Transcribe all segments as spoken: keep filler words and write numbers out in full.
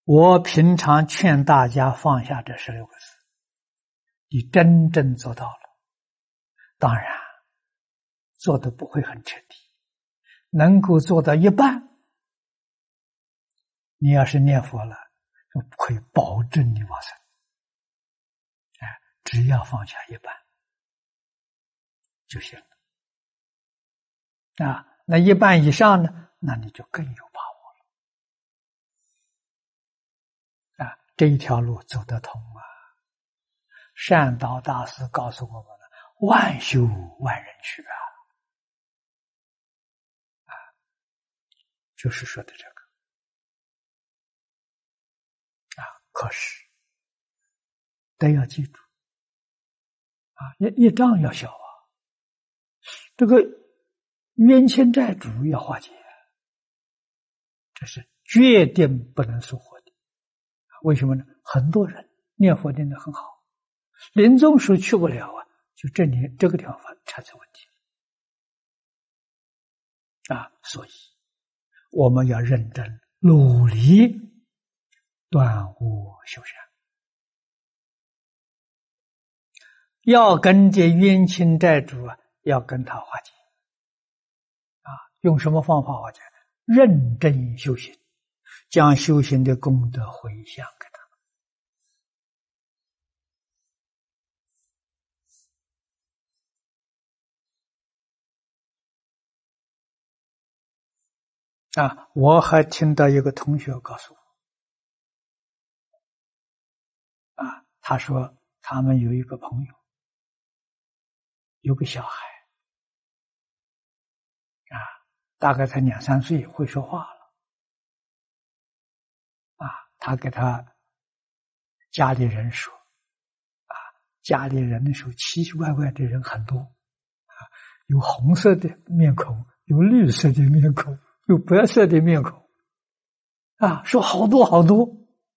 我平常劝大家放下这十六个字，你真正做到了，当然做的不会很彻底，能够做到一半，你要是念佛了，就可以保证你往生。哎，只要放下一半就行了。啊，那一半以上呢，那你就更有把握了。啊，这一条路走得通啊！善导大师告诉我们了，万修万人去啊！啊，就是说的这个。啊，可是都要记住，啊，业业障要小啊，这个冤亲债主要化解，这是决定不能疏忽的。为什么呢？很多人念佛念得很好，临终时去不了啊，就这里这个地方产生问题了啊！所以我们要认真努力断恶修善，要跟这冤亲债主啊，要跟他化解啊！用什么方法化解？认真修行，将修行的功德回向给他。啊，我还听到一个同学告诉我，啊，他说他们有一个朋友，有个小孩，啊，大概才两三岁，会说话了，啊，他给他家里人说，啊，家里人的时候奇奇怪怪的人很多，啊，有红色的面孔，有绿色的面孔，有白色的面孔，啊，说好多好多。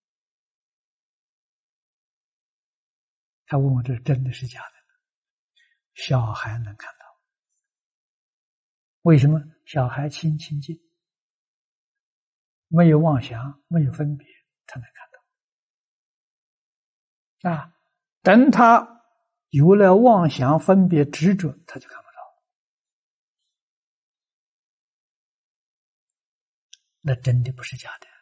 他问我这真的是假的？小孩能看到。为什么？小孩清清净，没有妄想，没有分别，他能看到。啊，等他有了妄想、分别、执着，他就看不到。那真的不是假的。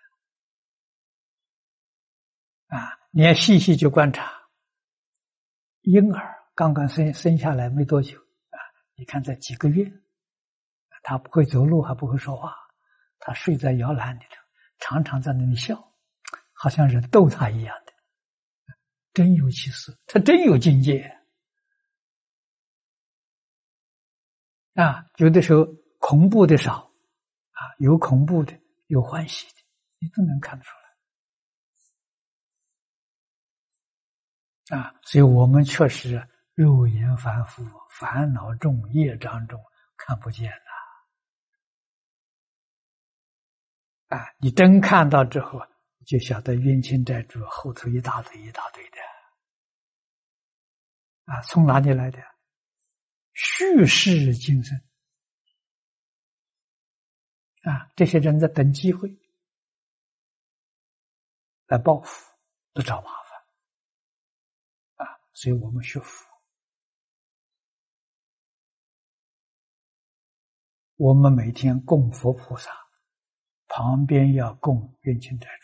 啊，你要细细去观察，婴儿刚刚生生下来没多久啊，你看这几个月，他不会走路，还不会说话，他睡在摇篮里头，常常在那里笑，好像人逗他一样的，真有其事，他真有境界啊！有的时候恐怖的少啊，有恐怖的，有欢喜的，你都能看出来。啊，所以我们确实肉眼凡夫，烦恼重，业障重，看不见了。啊，你真看到之后，就晓得冤亲债主后头一大堆一大堆的。啊，从哪里来的？蓄势精神。啊，这些人在等机会来报复，来找麻烦。所以我们学佛，我们每天供佛菩萨，旁边要供冤亲债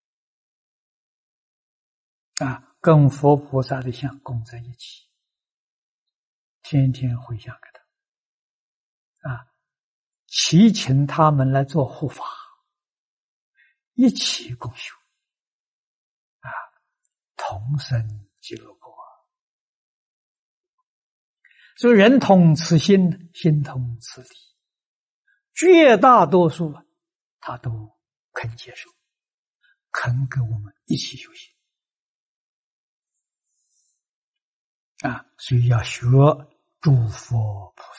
主，啊，跟佛菩萨的像供在一起，天天回向给他，啊，祈请他们来做护法，一起共修，啊，同生极乐国。所以人同此心，心同此理，绝大多数他都肯接受，肯跟我们一起修行啊！所以要学诸佛菩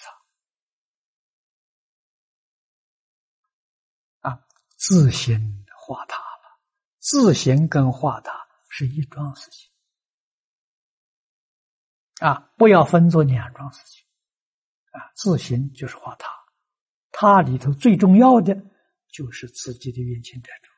萨啊，自行化他了，自行跟化他是一桩事情。啊，不要分作两桩事情，啊，自行就是化他，他里头最重要的就是自己的冤亲债主，